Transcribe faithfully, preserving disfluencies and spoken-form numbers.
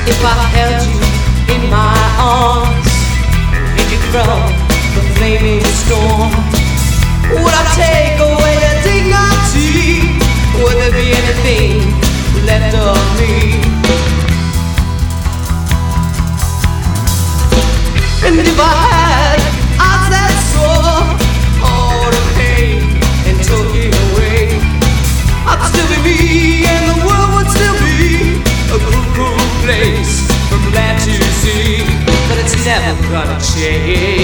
If I held you in my arms, hid you from the flaming storm, would I take away your dignity? Would there be anything left of me? And if I had eyes that saw all the pain and took it away, I'd still be me and the world would still be a cruel, cruel place from land to sea. But it's never gonna change.